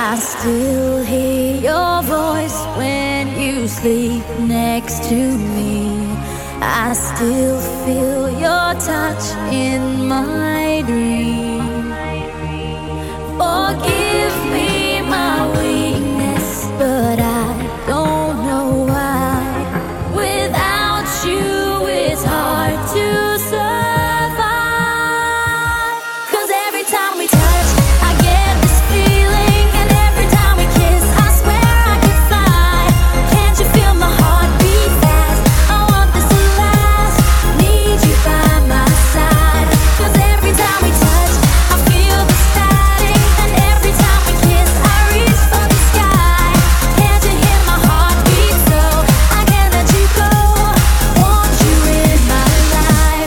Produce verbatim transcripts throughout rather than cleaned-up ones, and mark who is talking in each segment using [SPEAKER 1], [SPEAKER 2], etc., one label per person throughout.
[SPEAKER 1] I still hear your voice when you sleep next to me. I still feel your touch in my dream. Forgive me my weakness, but I don't know why. Without you, it's hard to survive. 'Cause every time we touch, I get this feeling, and every time we kiss, I swear I could fly. Can't you feel my heart beat fast? I want this to last. Need you by my side. 'Cause every time we touch, I feel the static, and every time we kiss, I reach for the sky. Can't you hear my heart beat? So I can't let you go. Want you in my life.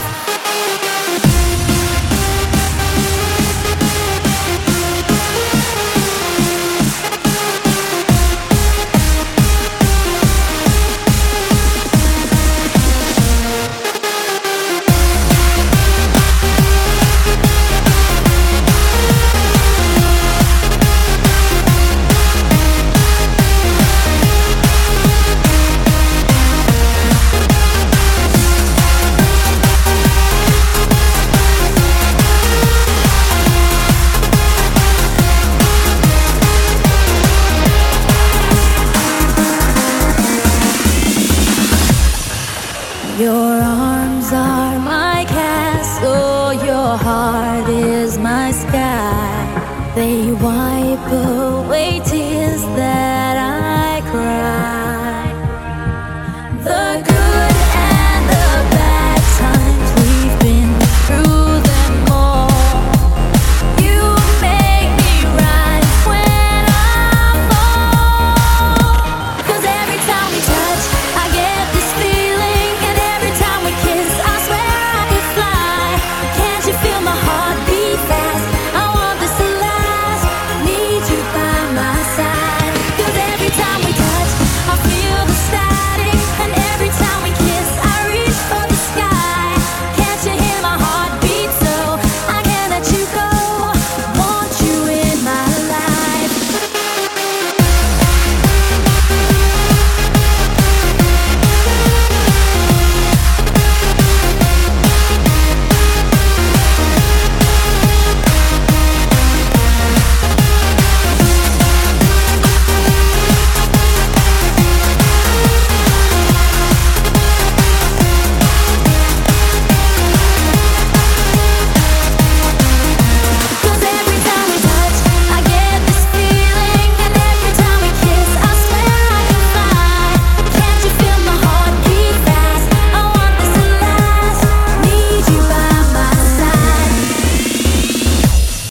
[SPEAKER 1] Your arms are my castle, your heart is my sky. They wipe away tears that